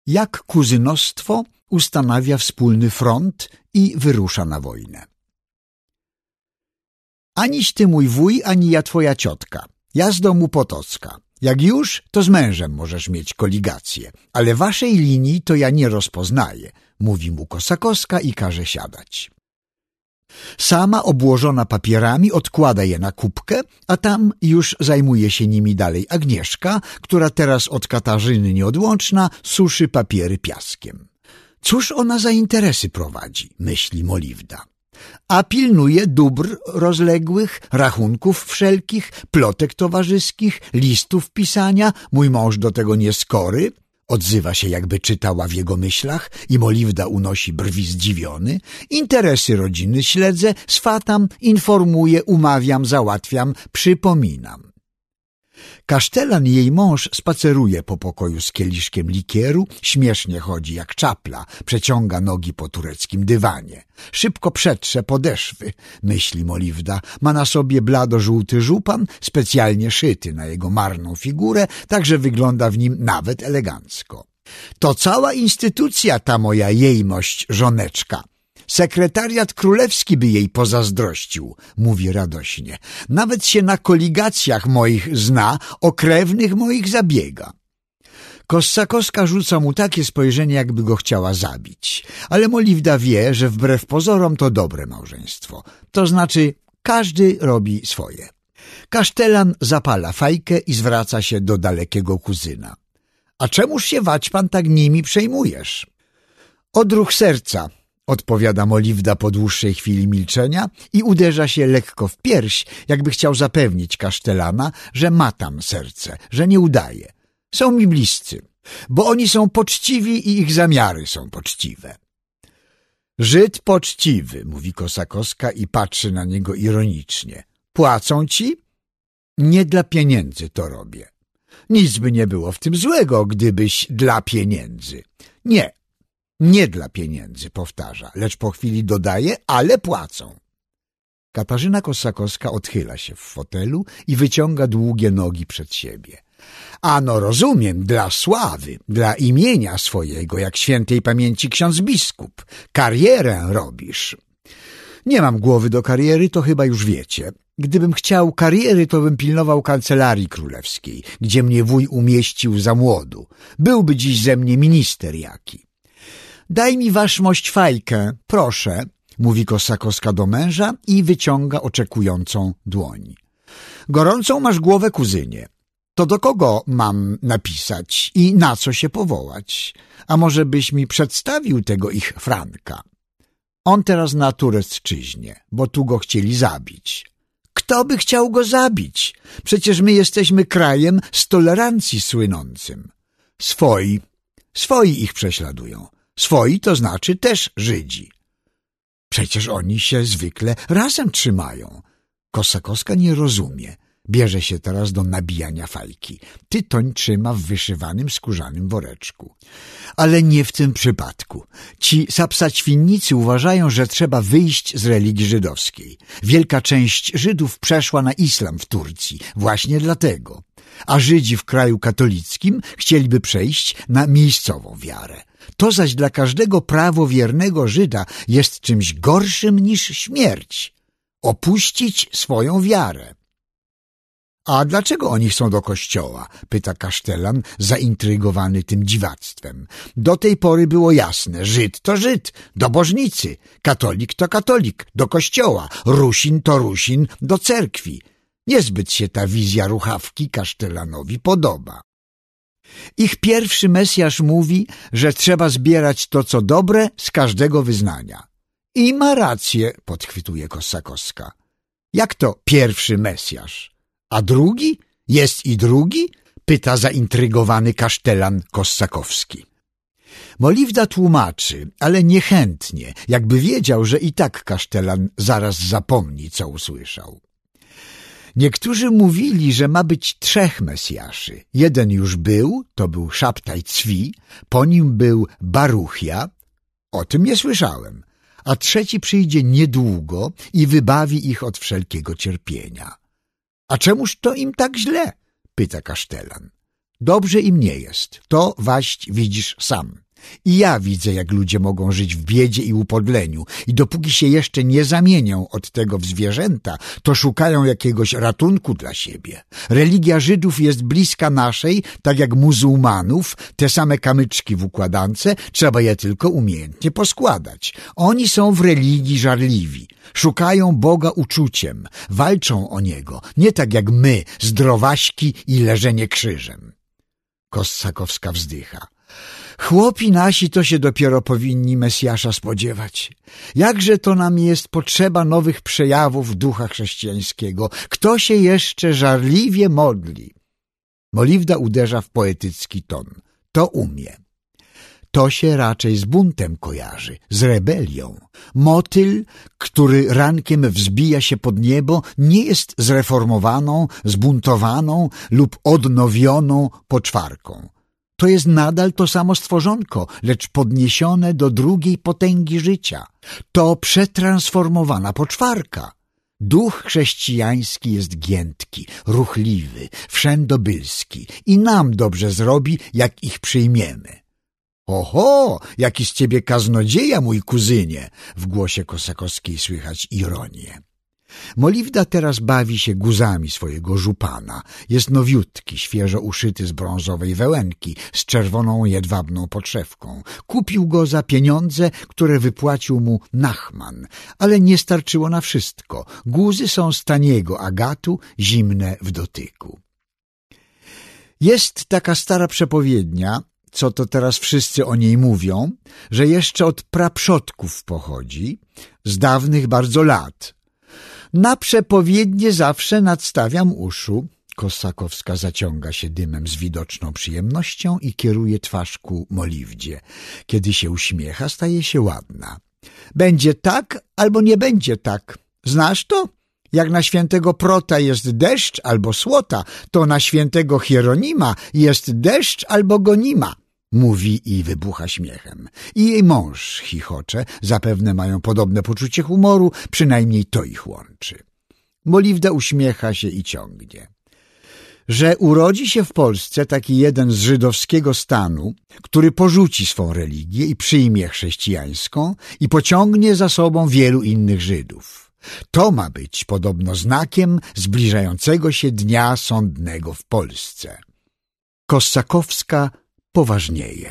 Jak kuzynostwo ustanawia wspólny front i wyrusza na wojnę. Aniś ty mój wuj, ani ja twoja ciotka. Ja z domu Potocka. Jak już, to z mężem możesz mieć koligację, ale waszej linii to ja nie rozpoznaję, mówi mu Kosakowska i każe siadać. Sama, obłożona papierami, odkłada je na kubkę, a tam już zajmuje się nimi dalej Agnieszka, która teraz od Katarzyny nieodłączna suszy papiery piaskiem. Cóż ona za interesy prowadzi, myśli Moliwda. A pilnuje dóbr rozległych, rachunków wszelkich, plotek towarzyskich, listów pisania, mój mąż do tego nieskory, odzywa się, jakby czytała w jego myślach i Moliwda unosi brwi zdziwiony. Interesy rodziny śledzę, swatam, informuję, umawiam, załatwiam, przypominam. Kasztelan, jej mąż, spaceruje po pokoju z kieliszkiem likieru, śmiesznie chodzi jak czapla, przeciąga nogi po tureckim dywanie. Szybko przetrze podeszwy, myśli Moliwda. Ma na sobie blado-żółty żupan, specjalnie szyty na jego marną figurę, tak że wygląda w nim nawet elegancko. To cała instytucja ta moja jejmość żoneczka. Sekretariat królewski by jej pozazdrościł, mówi radośnie. Nawet się na koligacjach moich zna, o krewnych moich zabiega. Kossakowska rzuca mu takie spojrzenie, jakby go chciała zabić. Ale Moliwda wie, że wbrew pozorom to dobre małżeństwo. To znaczy, każdy robi swoje. Kasztelan zapala fajkę i zwraca się do dalekiego kuzyna. A czemuż się, waćpan, tak nimi przejmujesz? Odruch serca, odpowiada Moliwda po dłuższej chwili milczenia i uderza się lekko w pierś, jakby chciał zapewnić Kasztelana, że ma tam serce, że nie udaje. Są mi bliscy, bo oni są poczciwi i ich zamiary są poczciwe. Żyd poczciwy, mówi Kosakowska i patrzy na niego ironicznie. Płacą ci? Nie dla pieniędzy to robię. Nic by nie było w tym złego, gdybyś dla pieniędzy. Nie dla pieniędzy, powtarza, lecz po chwili dodaje, ale płacą. Katarzyna Kosakowska odchyla się w fotelu i wyciąga długie nogi przed siebie. Ano rozumiem, dla sławy, dla imienia swojego, jak świętej pamięci ksiądz biskup. Karierę robisz. Nie mam głowy do kariery, to chyba już wiecie. Gdybym chciał kariery, to bym pilnował kancelarii królewskiej, gdzie mnie wuj umieścił za młodu. Byłby dziś ze mnie minister jaki. Daj mi waszmość fajkę, proszę, mówi Kosakowska do męża i wyciąga oczekującą dłoń. Gorącą masz głowę, kuzynie. To do kogo mam napisać i na co się powołać? A może byś mi przedstawił tego ich Franka? On teraz na Turecczyźnie, bo tu go chcieli zabić. Kto by chciał go zabić? Przecież my jesteśmy krajem z tolerancji słynącym. Swoi ich prześladują. Swoi to znaczy też Żydzi. Przecież oni się zwykle razem trzymają. Kosakowska nie rozumie. Bierze się teraz do nabijania fajki. Tytoń trzyma w wyszywanym skórzanym woreczku. Ale nie w tym przypadku. Ci sapsaćwinnicy uważają, że trzeba wyjść z religii żydowskiej. Wielka część Żydów przeszła na islam w Turcji. Właśnie dlatego. A Żydzi w kraju katolickim chcieliby przejść na miejscową wiarę. To zaś dla każdego prawowiernego Żyda jest czymś gorszym niż śmierć. Opuścić swoją wiarę. A dlaczego oni chcą do kościoła? Pyta Kasztelan, zaintrygowany tym dziwactwem. Do tej pory było jasne, Żyd to Żyd, do bożnicy, katolik to katolik, do kościoła, Rusin to Rusin, do cerkwi. Niezbyt się ta wizja ruchawki Kasztelanowi podoba. Ich pierwszy Mesjasz mówi, że trzeba zbierać to, co dobre, z każdego wyznania. I ma rację, podchwytuje Kosakowska. Jak to pierwszy Mesjasz? A drugi? Jest i drugi? Pyta zaintrygowany Kasztelan Kossakowski. Moliwda tłumaczy, ale niechętnie, jakby wiedział, że i tak Kasztelan zaraz zapomni, co usłyszał. Niektórzy mówili, że ma być 3 Mesjaszy. Jeden już był, to był Szabtaj Cwi, po nim był Baruchja, o tym nie słyszałem, a 3 przyjdzie niedługo i wybawi ich od wszelkiego cierpienia. A czemuż to im tak źle? Pyta Kasztelan. Dobrze im nie jest, to waść widzisz sam. I ja widzę, jak ludzie mogą żyć w biedzie i upodleniu i dopóki się jeszcze nie zamienią od tego w zwierzęta, to szukają jakiegoś ratunku dla siebie. Religia Żydów jest bliska naszej, tak jak muzułmanów, te same kamyczki w układance, trzeba je tylko umiejętnie poskładać. Oni są w religii żarliwi, szukają Boga uczuciem, walczą o Niego, nie tak jak my, zdrowaśki i leżenie krzyżem. Kossakowska wzdycha. Chłopi nasi to się dopiero powinni Mesjasza spodziewać. Jakże to nam jest potrzeba nowych przejawów ducha chrześcijańskiego. Kto się jeszcze żarliwie modli? Moliwda uderza w poetycki ton. To umie. To się raczej z buntem kojarzy, z rebelią. Motyl, który rankiem wzbija się pod niebo, nie jest zreformowaną, zbuntowaną lub odnowioną poczwarką. To jest nadal to samo stworzonko, lecz podniesione do drugiej potęgi życia. To przetransformowana poczwarka. Duch chrześcijański jest giętki, ruchliwy, wszędobylski i nam dobrze zrobi, jak ich przyjmiemy. Oho, jaki z ciebie kaznodzieja, mój kuzynie! W głosie Kossakowskiej słychać ironię. Moliwda teraz bawi się guzami swojego żupana. Jest nowiutki, świeżo uszyty z brązowej wełenki, z czerwoną jedwabną podszewką. Kupił go za pieniądze, które wypłacił mu Nachman, ale nie starczyło na wszystko. Guzy są z taniego agatu, zimne w dotyku. Jest taka stara przepowiednia, co to teraz wszyscy o niej mówią, że jeszcze od praprzodków pochodzi, z dawnych bardzo lat. Na przepowiednie zawsze nadstawiam uszu. Kossakowska zaciąga się dymem z widoczną przyjemnością i kieruje twarz ku Moliwdzie. Kiedy się uśmiecha, staje się ładna. Będzie tak albo nie będzie tak. Znasz to? Jak na świętego Prota jest deszcz albo słota, to na świętego Hieronima jest deszcz albo go nie ma. Mówi i wybucha śmiechem. I jej mąż chichocze, zapewne mają podobne poczucie humoru, przynajmniej to ich łączy. Moliwda uśmiecha się i ciągnie. Że urodzi się w Polsce taki jeden z żydowskiego stanu, który porzuci swą religię i przyjmie chrześcijańską i pociągnie za sobą wielu innych Żydów. To ma być podobno znakiem zbliżającego się dnia sądnego w Polsce. Kossakowska poważnieje.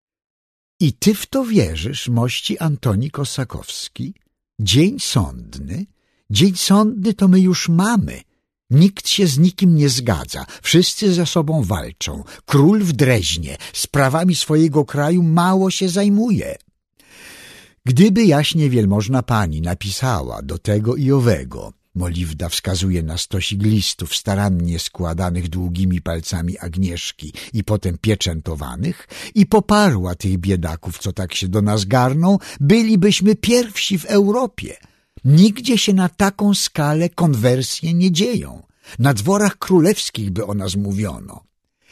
I ty w to wierzysz, mości Antoni Kossakowski? Dzień sądny? Dzień sądny to my już mamy. Nikt się z nikim nie zgadza. Wszyscy ze sobą walczą. Król w Dreźnie sprawami swojego kraju mało się zajmuje. Gdyby jaśnie wielmożna pani napisała do tego i owego, Moliwda wskazuje na stosik listów starannie składanych długimi palcami Agnieszki i potem pieczętowanych i poparła tych biedaków, co tak się do nas garną, bylibyśmy pierwsi w Europie. Nigdzie się na taką skalę konwersje nie dzieją. Na dworach królewskich by o nas mówiono.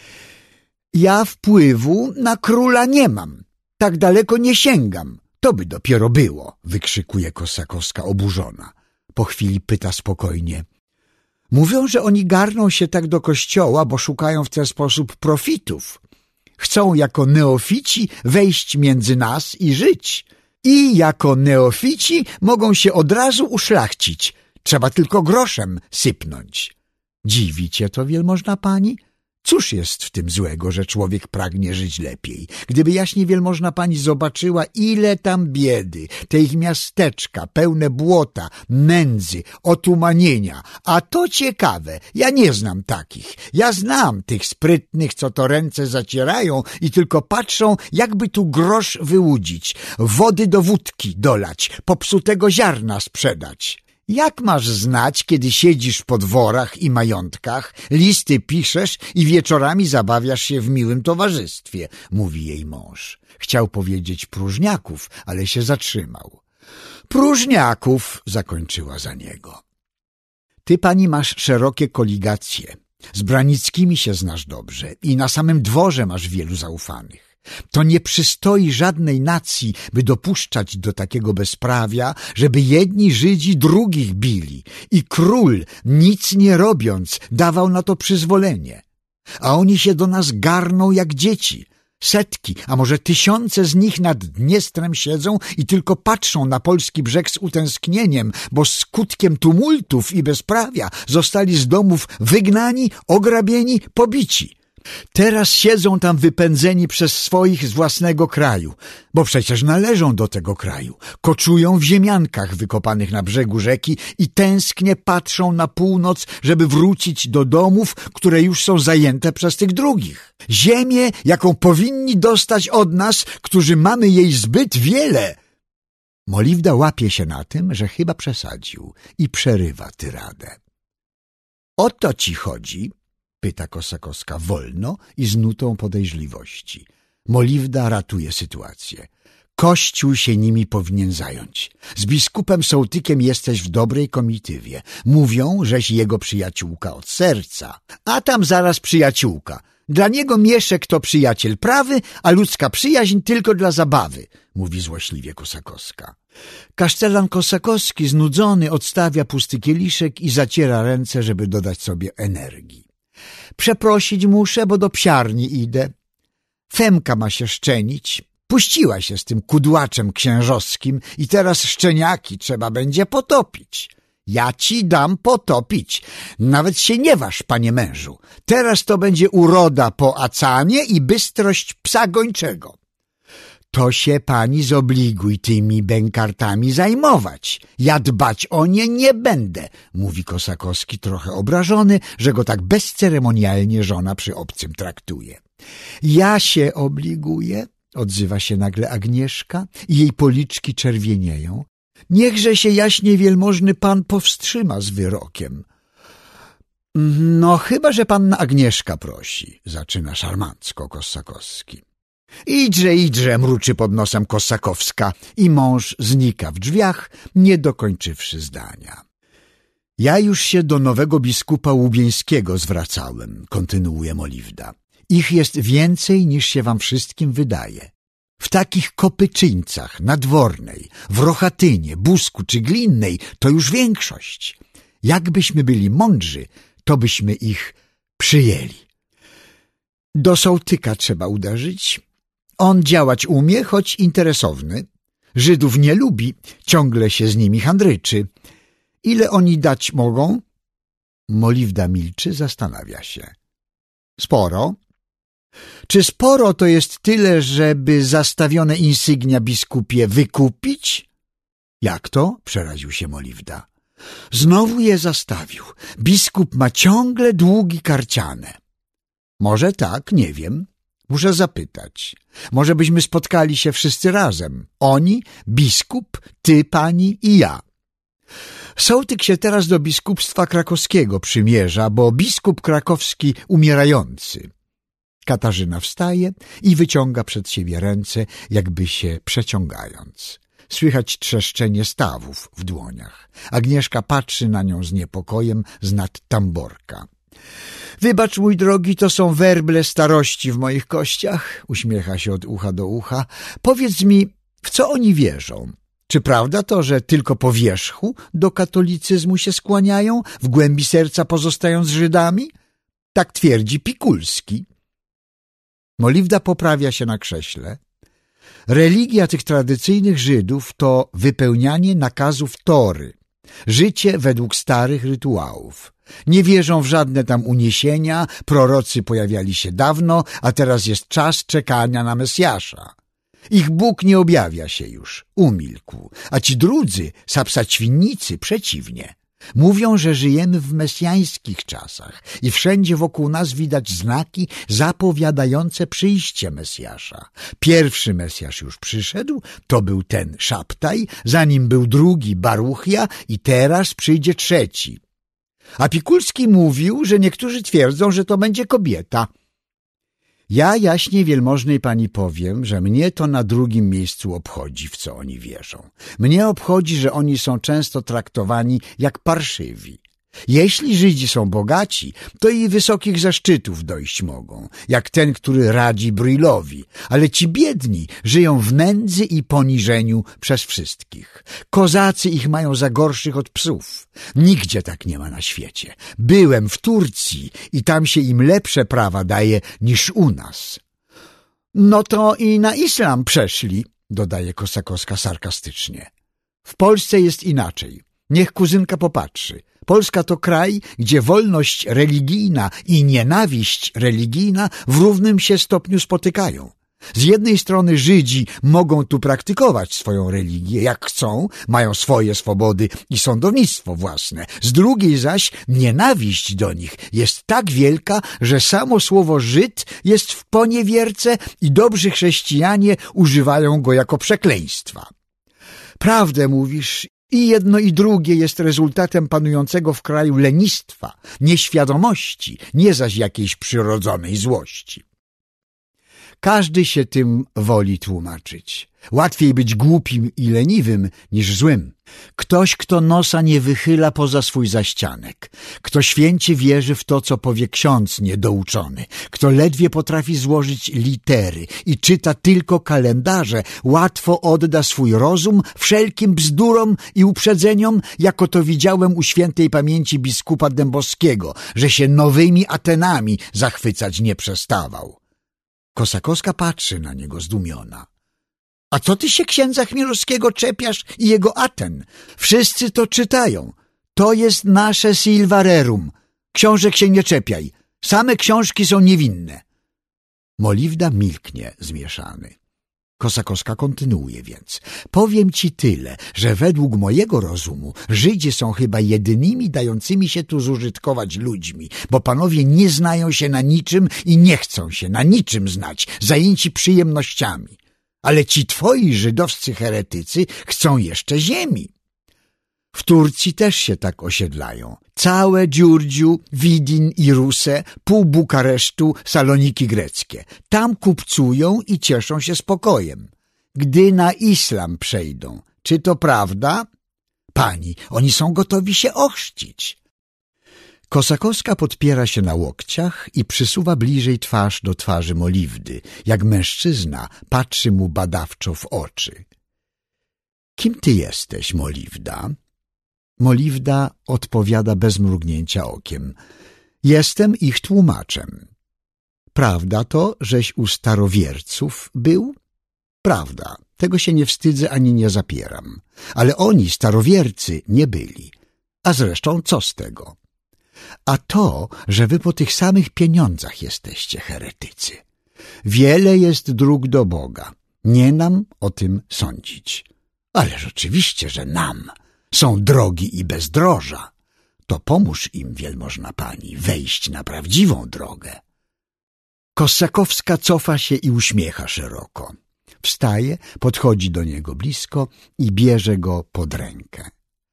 Ja wpływu na króla nie mam. Tak daleko nie sięgam. To by dopiero było, wykrzykuje Kossakowska oburzona. Po chwili pyta spokojnie. Mówią, że oni garną się tak do kościoła, bo szukają w ten sposób profitów. Chcą jako neofici wejść między nas i żyć. I jako neofici mogą się od razu uszlachcić. Trzeba tylko groszem sypnąć. Dziwi cię to, wielmożna pani? Cóż jest w tym złego, że człowiek pragnie żyć lepiej? Gdyby jaśnie wielmożna pani zobaczyła, ile tam biedy, te ich miasteczka pełne błota, nędzy, otumanienia. A to ciekawe, ja nie znam takich. Ja znam tych sprytnych, co to ręce zacierają i tylko patrzą, jakby tu grosz wyłudzić, wody do wódki dolać, popsutego ziarna sprzedać. Jak masz znać, kiedy siedzisz po dworach i majątkach, listy piszesz i wieczorami zabawiasz się w miłym towarzystwie, mówi jej mąż. Chciał powiedzieć próżniaków, ale się zatrzymał. Próżniaków, zakończyła za niego. Ty, pani, masz szerokie koligacje. Z Branickimi się znasz dobrze i na samym dworze masz wielu zaufanych. To nie przystoi żadnej nacji, by dopuszczać do takiego bezprawia, żeby jedni Żydzi drugich bili i król, nic nie robiąc, dawał na to przyzwolenie. a oni się do nas garną jak dzieci. Setki, a może tysiące z nich nad Dniestrem siedzą i tylko patrzą na polski brzeg z utęsknieniem, bo skutkiem tumultów i bezprawia zostali z domów wygnani, ograbieni, pobici. Teraz siedzą tam wypędzeni przez swoich z własnego kraju, bo przecież należą do tego kraju. Koczują w ziemiankach wykopanych na brzegu rzeki i tęsknie patrzą na północ, żeby wrócić do domów, które już są zajęte przez tych drugich. Ziemię, jaką powinni dostać od nas, którzy mamy jej zbyt wiele. Moliwda łapie się na tym, że chyba przesadził i przerywa tyradę. O to ci chodzi? Pyta Kosakowska wolno i z nutą podejrzliwości. Moliwda ratuje sytuację. Kościół się nimi powinien zająć. Z biskupem Sołtykiem jesteś w dobrej komitywie. Mówią, żeś jego przyjaciółka od serca. A tam zaraz przyjaciółka. Dla niego Mieszek to przyjaciel prawy, a ludzka przyjaźń tylko dla zabawy, mówi złośliwie Kosakowska. Kasztelan Kosakowski znudzony odstawia pusty kieliszek i zaciera ręce, żeby dodać sobie energii. Przeprosić muszę, bo do psiarni idę. Femka ma się szczenić. Puściła się z tym kudłaczem księżowskim i teraz szczeniaki trzeba będzie potopić. Ja ci dam potopić. Nawet się nie waż, panie mężu. Teraz to będzie uroda po acanie i bystrość psa gończego. To się pani zobliguj tymi bękartami zajmować. Ja dbać o nie nie będę, mówi Kosakowski trochę obrażony, że go tak bezceremonialnie żona przy obcym traktuje. Ja się obliguję, odzywa się nagle Agnieszka i jej policzki czerwienieją. Niechże się jaśnie wielmożny pan powstrzyma z wyrokiem. No chyba, że panna Agnieszka prosi, zaczyna szarmancko Kosakowski. Idźże, mruczy pod nosem Kosakowska i mąż znika w drzwiach, nie dokończywszy zdania. Ja już się do nowego biskupa Łubieńskiego zwracałem, kontynuuje Moliwda. Ich jest więcej niż się wam wszystkim wydaje. W takich Kopyczyńcach, Nadwornej, w Rochatynie, Busku czy Glinnej to już większość. Jakbyśmy byli mądrzy, to byśmy ich przyjęli. Do Sołtyka trzeba uderzyć. On działać umie, choć interesowny. Żydów nie lubi, ciągle się z nimi handryczy. Ile oni dać mogą? Moliwda milczy, zastanawia się. Sporo. Czy sporo to jest tyle, żeby zastawione insygnia biskupie wykupić? Jak to? Przeraził się Moliwda. Znowu je zastawił. Biskup ma ciągle długi karciane. Może tak, nie wiem. Muszę zapytać. Może byśmy spotkali się wszyscy razem. Oni, biskup, ty, pani i ja. Sołtyk się teraz do biskupstwa krakowskiego przymierza, bo biskup krakowski umierający. Katarzyna wstaje i wyciąga przed siebie ręce, jakby się przeciągając. Słychać trzeszczenie stawów w dłoniach. Agnieszka patrzy na nią z niepokojem znad tamborka. Wybacz, mój drogi, to są werble starości w moich kościach, uśmiecha się od ucha do ucha. Powiedz mi, w co oni wierzą? Czy prawda to, że tylko po wierzchu do katolicyzmu się skłaniają, w głębi serca pozostając Żydami? Tak twierdzi Pikulski. Moliwda poprawia się na krześle. Religia tych tradycyjnych Żydów to wypełnianie nakazów Tory, życie według starych rytuałów. Nie wierzą w żadne tam uniesienia, prorocy pojawiali się dawno, a teraz jest czas czekania na Mesjasza. Ich Bóg nie objawia się już, umilkł, a ci drudzy, sapsaćwinnicy, przeciwnie. Mówią, że żyjemy w mesjańskich czasach i wszędzie wokół nas widać znaki zapowiadające przyjście Mesjasza. Pierwszy Mesjasz już przyszedł, to był ten Szabtaj, za nim był drugi Baruchja i teraz przyjdzie trzeci. A Pikulski mówił, że niektórzy twierdzą, że to będzie kobieta. Ja jaśnie wielmożnej pani powiem, że mnie to na drugim miejscu obchodzi, w co oni wierzą. Mnie obchodzi, że oni są często traktowani jak parszywi. Jeśli Żydzi są bogaci, to i wysokich zaszczytów dojść mogą, jak ten, który radzi Brillowi, ale ci biedni żyją w nędzy i poniżeniu przez wszystkich. Kozacy ich mają za gorszych od psów. Nigdzie tak nie ma na świecie. Byłem w Turcji i tam się im lepsze prawa daje niż u nas. No to i na islam przeszli, dodaje Kosakowska sarkastycznie. W Polsce jest inaczej. Niech kuzynka popatrzy. Polska to kraj, gdzie wolność religijna i nienawiść religijna w równym się stopniu spotykają. Z jednej strony Żydzi mogą tu praktykować swoją religię jak chcą, mają swoje swobody i sądownictwo własne. Z drugiej zaś nienawiść do nich jest tak wielka, że samo słowo Żyd jest w poniewierce i dobrzy chrześcijanie używają go jako przekleństwa. Prawdę mówisz. I jedno i drugie jest rezultatem panującego w kraju lenistwa, nieświadomości, nie zaś jakiejś przyrodzonej złości. Każdy się tym woli tłumaczyć. Łatwiej być głupim i leniwym niż złym. Ktoś, kto nosa nie wychyla poza swój zaścianek. Kto święcie wierzy w to, co powie ksiądz niedouczony. Kto ledwie potrafi złożyć litery i czyta tylko kalendarze, łatwo odda swój rozum wszelkim bzdurom i uprzedzeniom, jako to widziałem u świętej pamięci biskupa Dębowskiego, że się nowymi Atenami zachwycać nie przestawał. Kosakowska patrzy na niego zdumiona. A co ty się księdza Chmielowskiego czepiasz i jego Aten? Wszyscy to czytają. To jest nasze silvarerum. Książek się nie czepiaj. Same książki są niewinne. Moliwda milknie zmieszany. Kosakowska kontynuuje więc. Powiem ci tyle, że według mojego rozumu Żydzi są chyba jedynymi dającymi się tu zużytkować ludźmi, bo panowie nie znają się na niczym i nie chcą się na niczym znać, zajęci przyjemnościami. Ale ci twoi żydowscy heretycy chcą jeszcze ziemi. W Turcji też się tak osiedlają. Całe Dziurdziu, Widin i Rusę, pół Bukaresztu, Saloniki greckie. Tam kupcują i cieszą się spokojem. Gdy na islam przejdą, czy to prawda? Pani, oni są gotowi się ochrzcić. Kosakowska podpiera się na łokciach i przysuwa bliżej twarz do twarzy Moliwdy, jak mężczyzna patrzy mu badawczo w oczy. Kim ty jesteś, Moliwda? Moliwda odpowiada bez mrugnięcia okiem. Jestem ich tłumaczem. Prawda to, żeś u starowierców był? Prawda, tego się nie wstydzę ani nie zapieram. Ale oni, starowiercy, nie byli. A zresztą co z tego? A to, że wy po tych samych pieniądzach jesteście heretycy. Wiele jest dróg do Boga. Nie nam o tym sądzić. Ależ oczywiście, że nam. Są drogi i bezdroża. To pomóż im, wielmożna pani, wejść na prawdziwą drogę. Kosakowska cofa się i uśmiecha szeroko. Wstaje, podchodzi do niego blisko i bierze go pod rękę.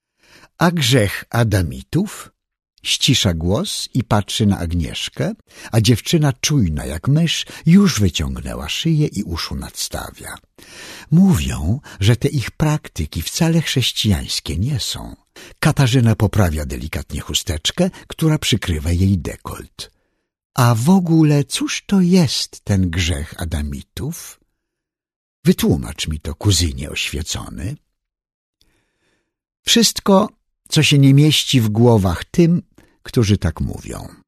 A grzech Adamitów? Ścisza głos i patrzy na Agnieszkę, a dziewczyna czujna jak mysz już wyciągnęła szyję i uszu nadstawia. Mówią, że te ich praktyki wcale chrześcijańskie nie są. Katarzyna poprawia delikatnie chusteczkę, która przykrywa jej dekolt. A w ogóle cóż to jest ten grzech Adamitów? Wytłumacz mi to, kuzynie oświecony. Wszystko, co się nie mieści w głowach tym, którzy tak mówią.